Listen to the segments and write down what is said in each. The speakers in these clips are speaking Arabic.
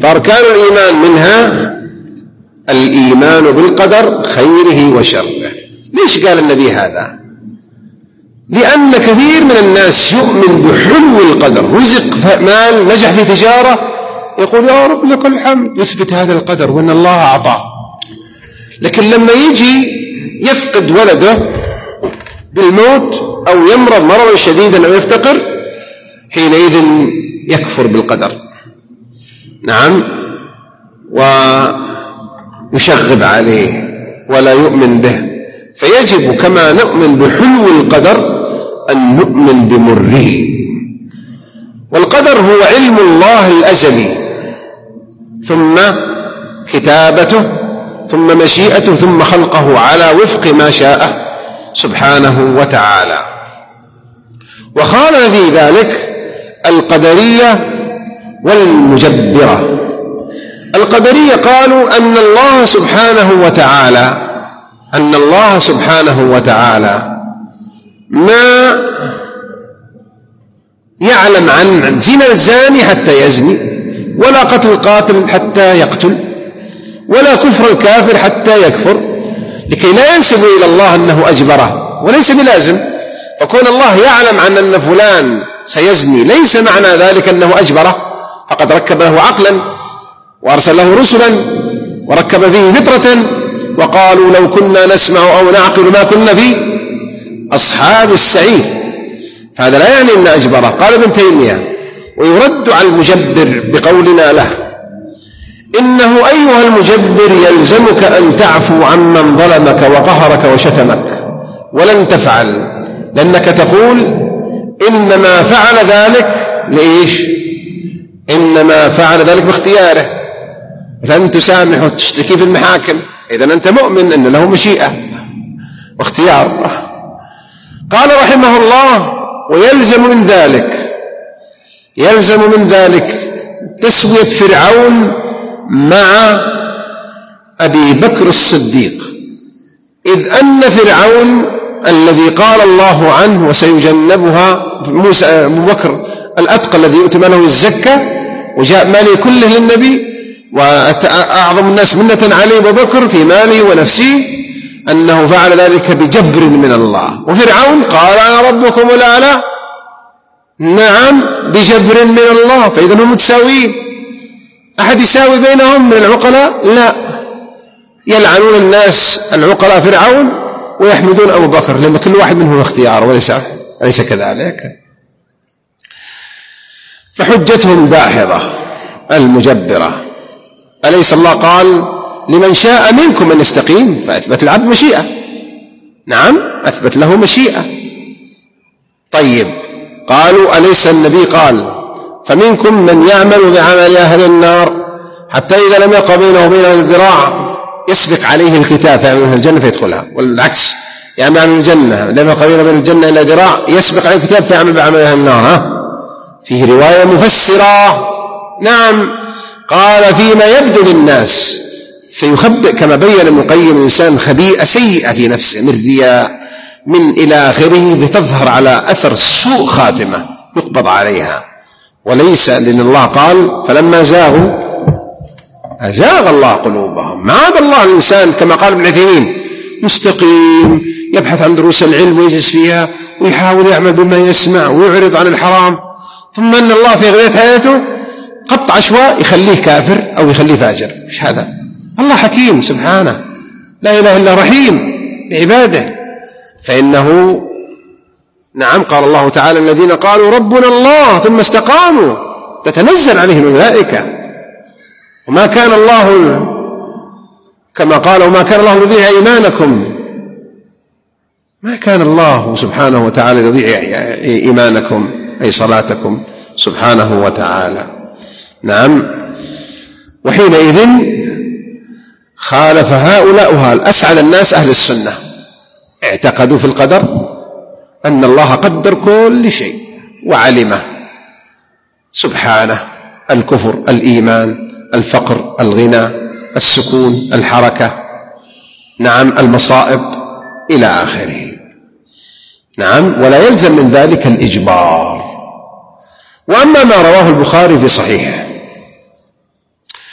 فأركان الإيمان منها الإيمان بالقدر خيره وشره. ليش قال النبي هذا؟ لأن كثير من الناس يؤمن بحلو القدر، رزق مال، نجح في تجارة، يقول يا رب لك الحمد، يثبت هذا القدر وأن الله أعطاه. لكن لما يجي يفقد ولده بالموت أو يمرض مرضا شديدا أو يفتقر، حينئذ يكفر بالقدر، نعم، ويشغب عليه ولا يؤمن به. فيجب كما نؤمن بحلو القدر أن نؤمن بمره. والقدر هو علم الله الأزلي، ثم كتابته، ثم مشيئته، ثم خلقه على وفق ما شاء سبحانه وتعالى. وخالف في ذلك القدرية والمجبرة. القدرية قالوا أن الله سبحانه وتعالى ما يعلم عن زنا الزاني حتى يزني، ولا قتل القاتل حتى يقتل، ولا كفر الكافر حتى يكفر، لكي لا ينسب إلى الله أنه أجبره، وليس بلازم. فكون الله يعلم عن أن فلان سيزني ليس معنى ذلك أنه أجبره، فقد ركب له عقلا وأرسل له رسلا وركب فيه فطرة، وقالوا لو كنا نسمع أو نعقل ما كنا في أصحاب السعير. فهذا لا يعني أن أجبره. قال ابن تيمية: ويرد على المجبر بقولنا له: إنه أيها المجبر يلزمك أن تعفو عمن ظلمك وقهرك وشتمك، ولن تفعل، لأنك تقول إنما فعل ذلك لإيش؟ إنما فعل ذلك باختياره، لن تسامح وتشتكي في المحاكم. إذن أنت مؤمن أن له مشيئة واختيار. قال رحمه الله: ويلزم من ذلك تسوية فرعون مع أبي بكر الصديق، إذ أن فرعون الذي قال الله عنه وسيجنبها موسى أبو بكر الأتقى الذي يؤتم له الزكاة وجاء ماله كله للنبي، وأعظم الناس منة عليه أبو بكر في ماله ونفسه، أنه فعل ذلك بجبر من الله. وفرعون قال أنا ربكم الأعلى، نعم، بجبر من الله. فإذا هم متساويين. أحد يساوي بينهم من العقلاء؟ لا، يلعنون الناس العقلاء فرعون ويحمدون أبو بكر، لما كل واحد منهم اختيار، وليس كذلك. فحجتهم داحضة المجبرة. أليس الله قال لمن شاء منكم أن يستقيم؟ فأثبت العبد مشيئة، نعم، أثبت له مشيئة. طيب، قالوا أليس النبي قال فمنكم من يعمل بعمل أهل النار حتى إذا لم يقع بينه وبين الذراع يسبق عليه الكتاب فيعمل أهل الجنة فيدخلها، والعكس، يعمل أهل الجنة لم يقع بينه وبين الجنة إلا ذراع يسبق عليه الكتاب فيعمل بعمل أهل النار. فيه رواية مفسرة، نعم، قال فيما يبدو للناس، فيخبئ كما بين ابن القيم الإنسان خبيئة سيئة في نفسه من رياء من إلى آخره، بتظهر على أثر سوء خاتمة يقبض عليها. وليس، لأن الله قال فلما زاغوا أزاغ الله قلوبهم. معاذ الله الإنسان كما قال ابن عثيمين مستقيم، يبحث عن دروس العلم ويجلس فيها ويحاول يعمل بما يسمع ويعرض عن الحرام، ثم أن الله في غاية حياته قط عشواء يخليه كافر أو يخليه فاجر. مش هذا؟ الله حكيم سبحانه، لا إله إلا رحيم بعباده. فإنه، نعم، قال الله تعالى الذين قالوا ربنا الله ثم استقاموا تتنزل عليهم الملائكة. وما كان الله، كما قال وما كان الله ليضيع إيمانكم، ما كان الله سبحانه وتعالى ليضيع إيمانكم أي صلاتكم سبحانه وتعالى. نعم. وحينئذ خالف هؤلاء وهؤلاء. أسعد الناس أهل السنة، اعتقدوا في القدر أن الله قدر كل شيء وعلمه سبحانه، الكفر، الإيمان، الفقر، الغنى، السكون، الحركة، نعم، المصائب إلى آخره. نعم. ولا يلزم من ذلك الإجبار. وأما ما رواه البخاري في صحيحه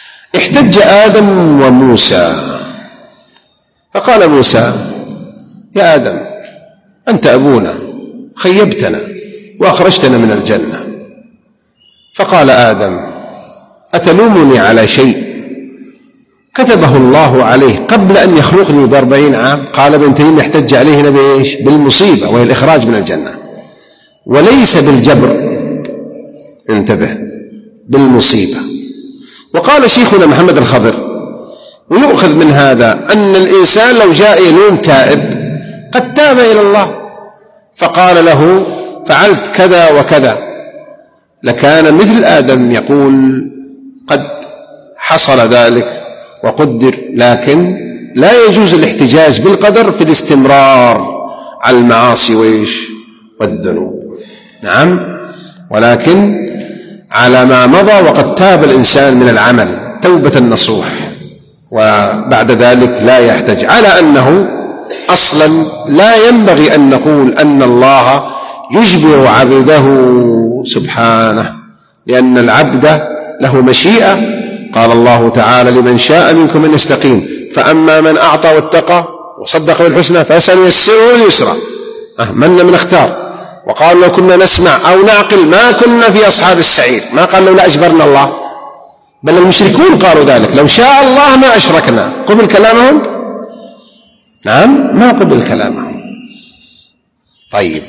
احتج آدم وموسى، فقال موسى: يا آدم، أنت أبونا، خيبتنا وأخرجتنا من الجنة. فقال آدم: أتلومني على شيء كتبه الله عليه قبل أن يخلقني ب40 عام؟ قال ابن تيمية: احتج عليه بإيش؟ بالمصيبة، وهي الإخراج من الجنة، وليس بالجبر، انتبه، بالمصيبة. وقال شيخنا محمد الخضر: ويؤخذ من هذا أن الإنسان لو جاء يلوم تائب قد تاب إلى الله فقال له: فعلت كذا وكذا، لكان مثل آدم يقول: قد حصل ذلك وقدر، لكن لا يجوز الاحتجاج بالقدر في الاستمرار على المعاصي والذنوب. نعم، ولكن على ما مضى وقد تاب الإنسان من العمل توبة نصوح، وبعد ذلك لا يحتج. على أنه أصلا لا ينبغي أن نقول أن الله يجبر عبده سبحانه، لأن العبد له مشيئة. قال الله تعالى: لمن شاء منكم أن يستقيم، فأما من أعطى واتقى وصدق بالحسنى فسنيسره لليسرى. من اختار وقال: لو كنا نسمع أو نعقل ما كنا في أصحاب السعير. ما قال: لو لا أجبرنا الله، بل المشركون قالوا ذلك: لو شاء الله ما أشركنا. قبل كلامهم؟ نعم، ما قبل كلامهم. طيب،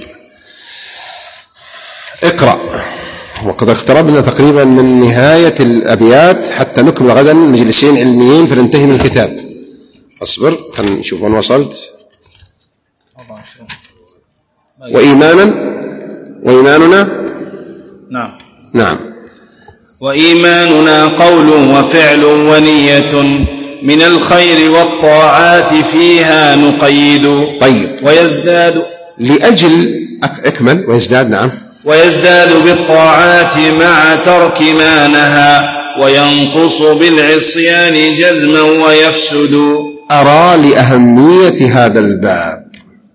اقرأ، وقد اقتربنا تقريبا من نهاية الأبيات حتى نكمل غدا مجلسين علميين فننتهي من الكتاب. اصبر، خلينا نشوف وين وصلت. وإيماننا نعم وإيماننا قول وفعل ونية، من الخير والطاعات فيها نقيد. طيب، ويزداد لأجل أكمل. ويزداد، نعم، ويزداد بالطاعات مع ترك ما نهى، وينقص بالعصيان جزما ويفسد. أرى لأهمية هذا الباب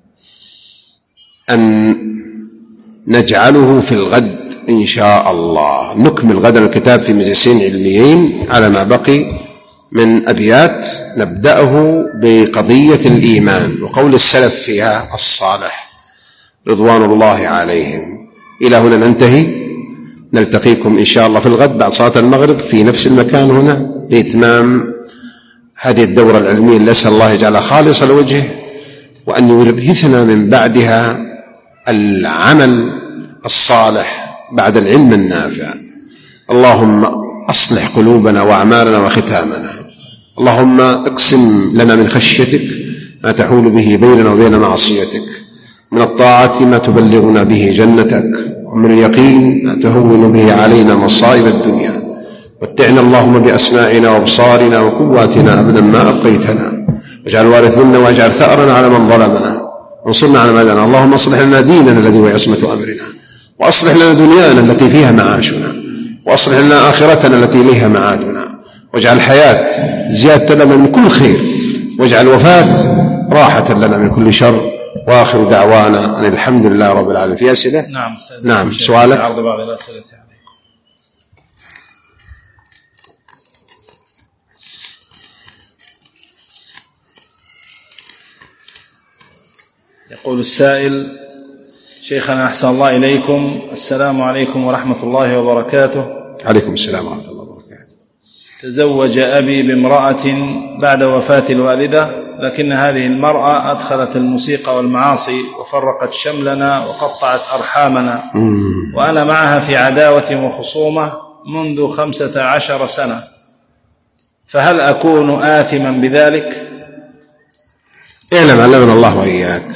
أن نجعله في الغد إن شاء الله. نكمل غدا الكتاب في مجلسين علميين على ما بقي من أبيات، نبدأه بقضية الإيمان وقول السلف فيها الصالح رضوان الله عليهم. إلى هنا ننتهي، نلتقيكم إن شاء الله في الغد بعد صلاة المغرب في نفس المكان هنا لإتمام هذه الدورة العلمية اللي أسأل الله يجعلها خالصة لوجهه، وأن يورثنا من بعدها العمل الصالح بعد العلم النافع. اللهم أصلح قلوبنا وأعمالنا وختامنا. اللهم اقسم لنا من خشيتك ما تحول به بيننا وبين معصيتك، من الطاعة ما تبلغنا به جنتك، ومن اليقين ما تهون به علينا مصائب الدنيا. متعنا اللهم بأسماعنا وأبصارنا وقواتنا أبدا ما أبقيتنا، واجعل الوارث منا واجعل ثأرنا على من ظلمنا، وانصرنا على من عادانا. اللهم اصلح لنا ديننا الذي هو عصمة أمرنا، وأصلح لنا دنيانا التي فيها معاشنا، وأصلح لنا آخرتنا التي إليها معادنا، واجعل الحياة زيادة لنا من كل خير، واجعل الوفاة راحة لنا من كل شر. وآخر دعوانا أن الحمد لله رب العالمين. في أسئلة؟ نعم، سؤالك؟ عرض بعض الأسئلة عليكم. يقول السائل: شيخنا أحسن الله إليكم، السلام عليكم ورحمة الله وبركاته. عليكم السلام ورحمة الله وبركاته. تزوج أبي بامرأة بعد وفاة الوالدة، لكن هذه المرأة أدخلت الموسيقى والمعاصي وفرقت شملنا وقطعت أرحامنا، وأنا معها في عداوة وخصومة منذ 15 سنة، فهل أكون آثما بذلك؟ اعلم علمنا الله وإياك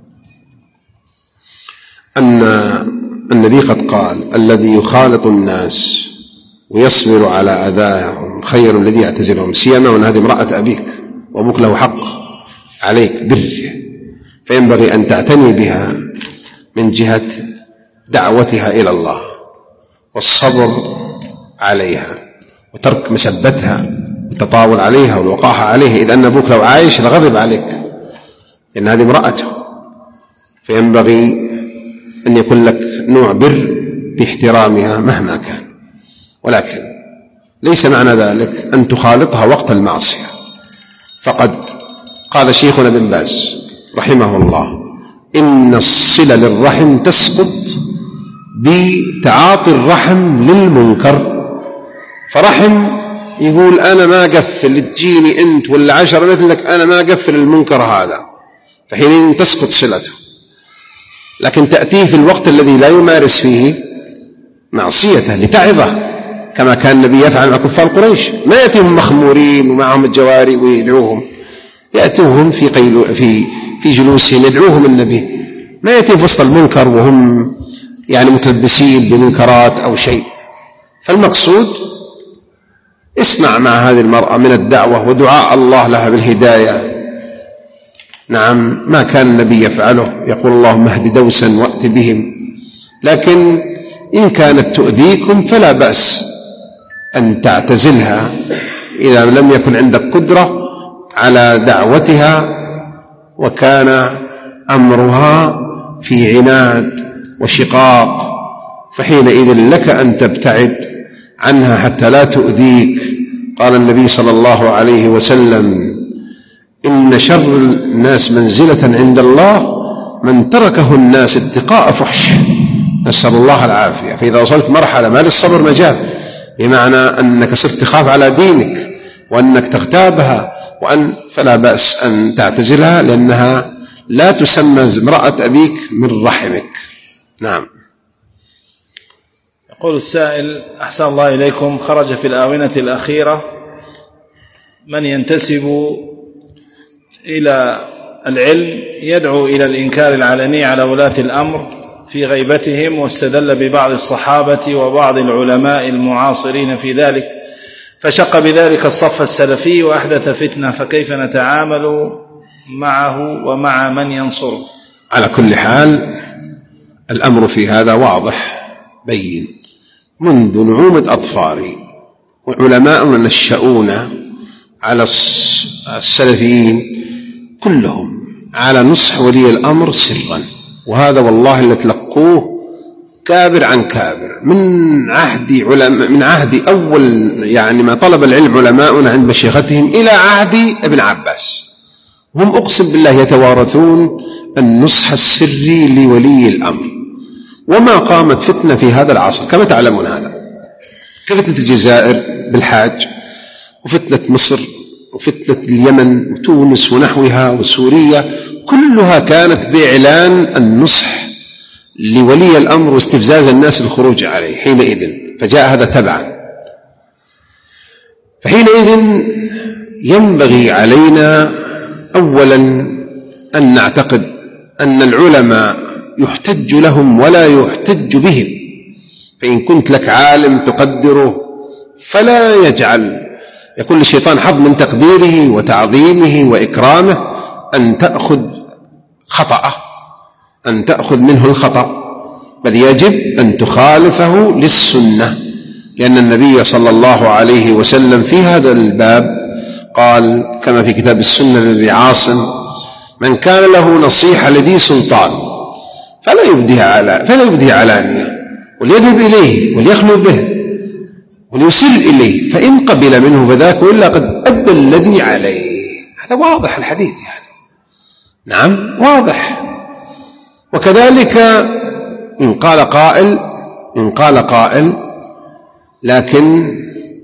أن النبي قد قال: الذي يخالط الناس ويصبر على أذاهم خير الذي يعتزلهم، سيما وأن هذه امرأة أبيك وأبوك له حق عليك بره، فينبغي أن تعتني بها من جهة دعوتها إلى الله والصبر عليها وترك مسبتها والتطاول عليها والوقاحة عليها، إذ أن أبوك لو عايش لغضب عليك، لأن هذه امرأته. فينبغي أن يكون لك نوع بر باحترامها مهما كان. ولكن ليس معنى ذلك أن تخالطها وقت المعصية. فقد قال شيخنا بن باز رحمه الله: إن الصلة للرحم تسقط بتعاطي الرحم للمنكر. فرحم يقول أنا ما أقفل، تجيني أنت ولا 10 مثلك أنا ما أقفل المنكر هذا، فحين تسقط صلته. لكن تأتيه في الوقت الذي لا يمارس فيه معصيته لتعظه، كما كان النبي يفعل مع كفار قريش. ما يأتيهم مخمورين ومعهم الجواري ويدعوهم، يأتوهم في جلوسهم يدعوهم النبي، ما يأتيهم في وسط المنكر وهم متلبسين بمنكرات أو شيء. فالمقصود اسمع مع هذه المرأة من الدعوة ودعاء الله لها بالهداية. نعم، ما كان النبي يفعله، يقول اللهم اهد دوسا وأت بهم، لكن إن كانت تؤذيكم فلا بأس أن تعتزلها إذا لم يكن عندك قدرة على دعوتها وكان أمرها في عناد وشقاق، فحينئذ لك أن تبتعد عنها حتى لا تؤذيك. قال النبي صلى الله عليه وسلم: إن شر الناس منزلة عند الله من تركه الناس اتقاء فحشه، نسأل الله العافية. فإذا وصلت مرحلة ما للصبر مجال، بمعنى أنك صرت تخاف على دينك وأنك تغتابها فلا بأس أن تعتزلها، لأنها لا تسمى امرأة أبيك من رحمك. نعم. يقول السائل: أحسن الله إليكم، خرج في الآونة الأخيرة من ينتسب إلى العلم يدعو إلى الإنكار العلني على ولاة الأمر في غيبتهم، واستدل ببعض الصحابة وبعض العلماء المعاصرين في ذلك، فشق بذلك الصف السلفي وأحدث فتنة، فكيف نتعامل معه ومع من ينصره؟ على كل حال الأمر في هذا واضح بين، منذ نعومة أطفالي وعلماء نشأون على السلفيين كلهم على نصح ولي الأمر سرا، وهذا والله اللي تلقوه كابر عن كابر من عهد أول ما طلب العلم علماؤنا عند مشيختهم إلى عهد ابن عباس، هم أقسم بالله يتوارثون النصح السري لولي الأمر. وما قامت فتنة في هذا العصر كما تعلمون، هذا كفتنة الجزائر بالحاج، وفتنة مصر، وفتنة اليمن وتونس ونحوها وسوريا، كلها كانت بإعلان النصح لولي الأمر واستفزاز الناس الخروج عليه حينئذ، فجاء هذا تبعا. فحينئذ ينبغي علينا أولا أن نعتقد أن العلماء يحتج لهم ولا يحتج بهم، فإن كنت لك عالم تقدره فلا يكون للشيطان حظ من تقديره وتعظيمه وإكرامه أن تأخذ خطأه، أن تأخذ منه الخطأ، بل يجب أن تخالفه للسنة، لأن النبي صلى الله عليه وسلم في هذا الباب قال كما في كتاب السنة للذي عاصم: من كان له نصيحة لذي سلطان فلا يبديها علانية، وليذهب إليه وليخلو به وليسر إليه، فإن قبل منه فذاك، وإلا قد أدى الذي عليه. هذا واضح الحديث نعم واضح. وكذلك إن قال قائل لكن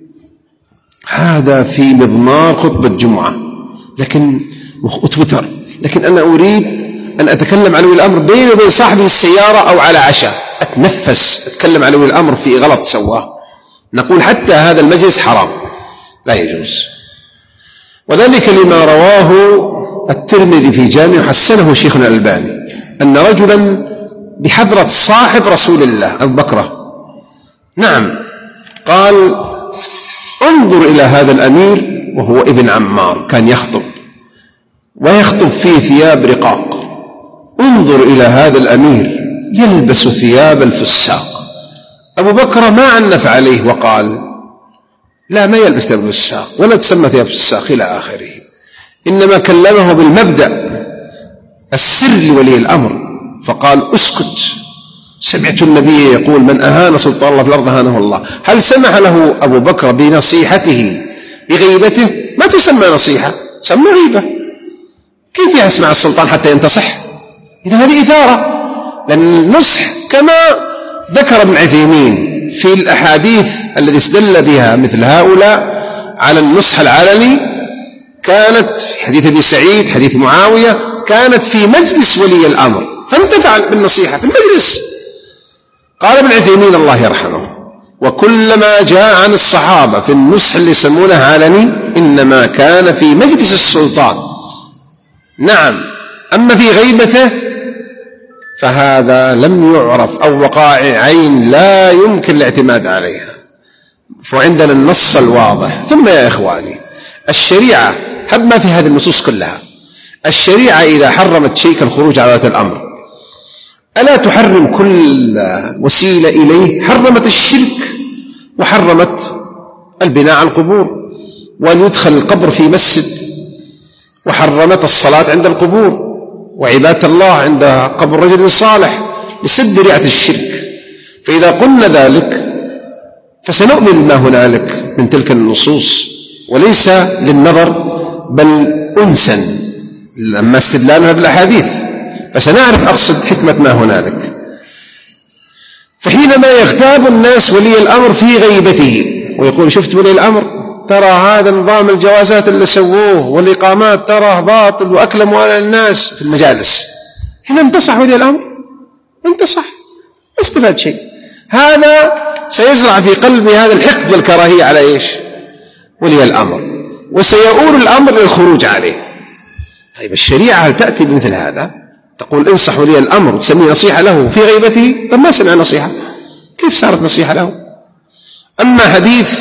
هذا في مضمار خطبة جمعة لكن أتوتر، لكن أنا أريد أن أتكلم عن ولي الأمر بيني وبين صاحبي السيارة أو على عشاء، أتنفس أتكلم عن ولي الأمر في غلط سواه، نقول حتى هذا المجلس حرام لا يجوز. وذلك لما رواه الترمذي في جامع حسنه شيخنا الألباني أن رجلا بحضرة صاحب رسول الله أبو بكر نعم قال: انظر إلى هذا الأمير، وهو ابن عمار كان يخطب فيه ثياب رقاق، انظر إلى هذا الأمير يلبس ثياب الفساق. أبو بكر ما عنف عليه وقال: لا، ما يلبس ثياب الفساق ولا تسمى ثياب الفساق إلى آخره، إنما كلمه بالمبدأ السر لولي الأمر، فقال: اسكت سمعت النبي يقول من أهان سلطان الله في الأرض أهانه الله. هل سمح له أبو بكر بنصيحته بغيبته؟ ما تسمى نصيحة، تسمى غيبة. كيف يسمع السلطان حتى ينتصح؟ إذا هذه إثارة. لأن النصح كما ذكر ابن عثيمين في الأحاديث التي استدل بها مثل هؤلاء على النصح العلني كانت في حديث ابي سعيد، حديث معاوية، كانت في مجلس ولي الأمر فانتفع بالنصيحة في المجلس. قال ابن عثيمين الله يرحمه: وكلما جاء عن الصحابة في النصح اللي يسمونه علني إنما كان في مجلس السلطان. نعم، أما في غيبته فهذا لم يعرف أو وقائع عين لا يمكن الاعتماد عليها. فعندنا النص الواضح. ثم يا إخواني، الشريعة هب ما في هذه النصوص كلها، الشريعة إذا حرمت شيء كالخروج على ولاة الأمر ألا تحرم كل وسيلة إليه؟ حرمت الشرك وحرمت البناء على القبور وأن يدخل القبر في مسجد، وحرمت الصلاة عند القبور وعبادة الله عند قبر رجل صالح لسد ذريعة الشرك. فإذا قلنا ذلك فسنؤمن ما هنالك من تلك النصوص وليس للنظر بل أنسا لما استدلالنا بالأحاديث، فسنعرف أقصد حكمة ما هنالك. فحينما يغتاب الناس ولي الأمر في غيبته ويقول شفت ولي الأمر ترى هذا نظام الجوازات اللي سووه والإقامات تراه باطل وأكل أموال الناس في المجالس، هنا انتصح ولي الأمر، انتصح، ما استفاد شيء. هذا سيزرع في قلبه هذا الحقد والكراهية على إيش؟ ولي الأمر، وسيؤول الأمر للخروج عليه. طيب الشريعة هل تأتي بمثل هذا؟ تقول انصح ولي الأمر وتسميه نصيحة له في غيبته؟ طب ما سمع نصيحة، كيف صارت نصيحة له؟ أما حديث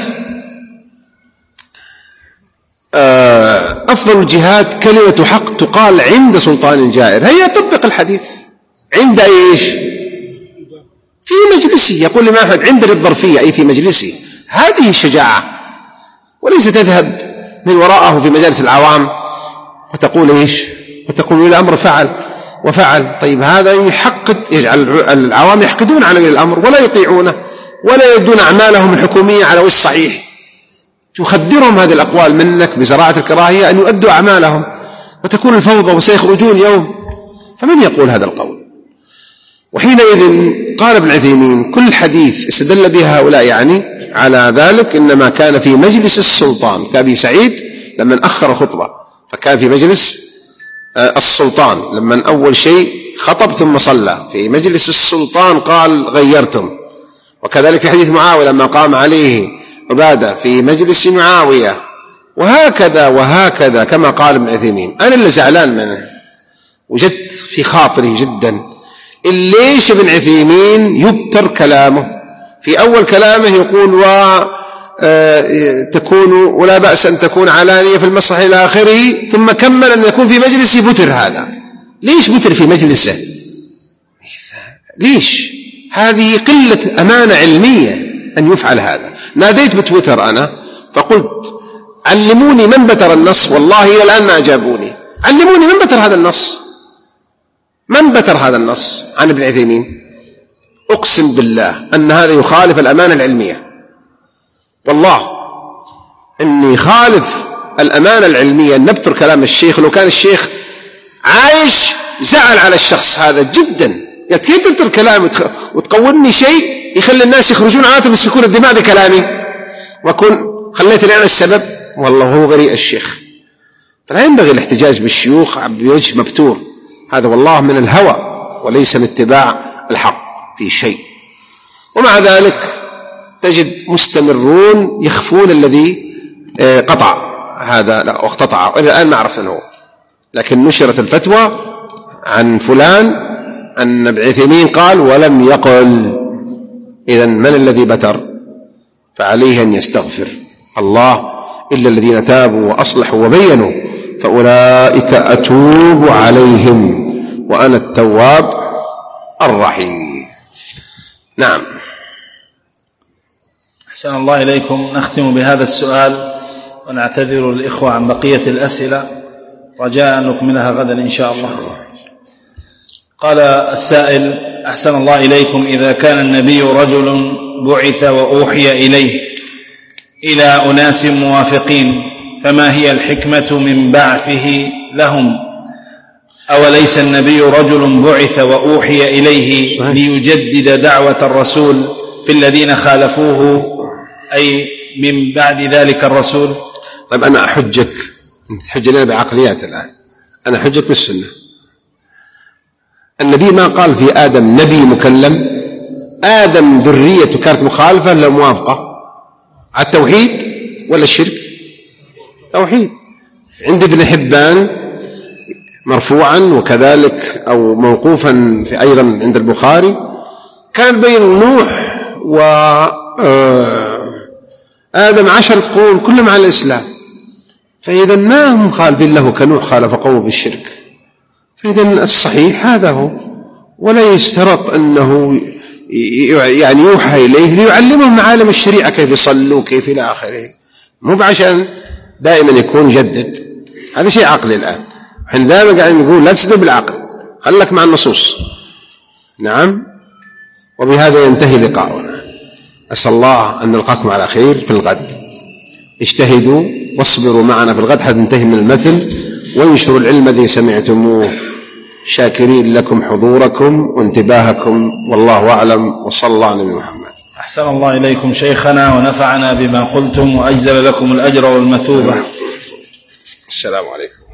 أفضل الجهاد كلمة حق تقال عند سلطان جائر، هيا طبق الحديث عند إيش؟ في مجلسه. يقول الإمام أحمد عند للظرفية أي في مجلسه. هذه الشجاعة، وليس تذهب من وراءه في مجالس العوام وتقول إيش؟ وتقول ولي الأمر فعل وفعل. طيب هذا يحقد، يجعل العوام يحقدون على ولي الأمر ولا يطيعونه ولا يدون أعمالهم الحكومية على وجه صحيح. تخدرهم هذه الأقوال منك بزراعة الكراهية أن يؤدوا أعمالهم وتكون الفوضى وسيخرجون يوم. فمن يقول هذا القول؟ وحينئذ قال ابن عثيمين كل حديث استدل به هؤلاء يعني على ذلك إنما كان في مجلس السلطان. كأبي سعيد لما أخر الخطبة فكان في مجلس السلطان، لما أول شيء خطب ثم صلى في مجلس السلطان قال غيرتم. وكذلك في حديث معاوية لما قام عليه عبادة في مجلس معاوية، وهكذا وهكذا كما قال ابن عثيمين. أنا اللي زعلان منه وجدت في خاطري جدا ليش ابن عثيمين يبتر كلامه. في أول كلامه يقول تكون ولا بأس أن تكون علانية في المسرح إلى آخره، ثم كمل أن يكون في مجلسه بتر. هذا ليش بتر في مجلسه؟ ليش؟ هذه قلة أمانة علمية أن يفعل هذا. ناديت بتويتر أنا فقلت علموني من بتر النص، والله إلى الآن ما أجابوني. علموني من بتر هذا النص، من بتر هذا النص عن ابن عثيمين. أقسم بالله أن هذا يخالف الأمانة العلمية، والله إني خالف الأمانة العلمية أن نبتر كلام الشيخ. لو كان الشيخ عايش زعل على الشخص هذا جدا، كيف تبتر كلامي وتقولني شيء يخلي الناس يخرجون عناته يسفكون الدماء بكلامي وأكون خليتني أنا السبب؟ والله هو بريء الشيخ. فلا ينبغي الاحتجاج بالشيوخ بوجه مبتور، هذا والله من الهوى وليس من اتباع الحق في شيء. ومع ذلك تجد مستمرون يخفون الذي قطع هذا لا واقتطع، إلى الآن ما عرفت أنه، لكن نشرت الفتوى عن فلان أن ابن عثيمين قال ولم يقل. إذن من الذي بتر؟ فعليه أن يستغفر الله إلا الذين تابوا وأصلحوا وبينوا فأولئك أتوب عليهم وأنا التواب الرحيم. نعم. أحسن الله إليكم. نختم بهذا السؤال ونعتذر للإخوة عن بقية الأسئلة رجاء أن نكملها غدا إن شاء الله. قال السائل: أحسن الله إليكم، إذا كان النبي رجل بعث وأوحي إليه إلى أناس موافقين، فما هي الحكمة من بعثه لهم؟ أوليس النبي رجل بعث وأوحي إليه ليجدد دعوة الرسول في الذين خالفوه، أي من بعد ذلك الرسول؟ طيب أنا أحجك، أنت تحج لنا بعقليات الآن، أنا أحجك بالسنة. النبي ما قال في آدم نبي مكلم، آدم ذريته كانت مخالفة ولا موافقة على التوحيد ولا الشرك؟ توحيد. عند ابن حبان مرفوعا وكذلك أو موقوفا في أيضا عند البخاري، كان بين نوح وآدم 10 قرون كلهم على الإسلام، فإذا ما هم خالفين له كنوح خالف قومه بالشرك. فإذا الصحيح هذا هو، ولا يشترط أنه يعني يوحى إليه ليعلمهم معالم الشريعة كيف يصلوا كيف إلى آخره، مو عشان دائما يكون جدد. هذا شيء عقلي الآن، احنا دائما قاعدين نقول لا تسلب بالعقل، خلك مع النصوص. نعم. وبهذا ينتهي لقاؤنا، أسأل الله أن نلقاكم على خير في الغد. اجتهدوا واصبروا معنا في الغد حتى ننتهي من المتن، وانشروا العلم الذي سمعتموه، شاكرين لكم حضوركم وانتباهكم، والله أعلم، وصلى الله على محمد. أحسن الله إليكم شيخنا ونفعنا بما قلتم وأجزل لكم الأجر والمثوبة. السلام عليكم.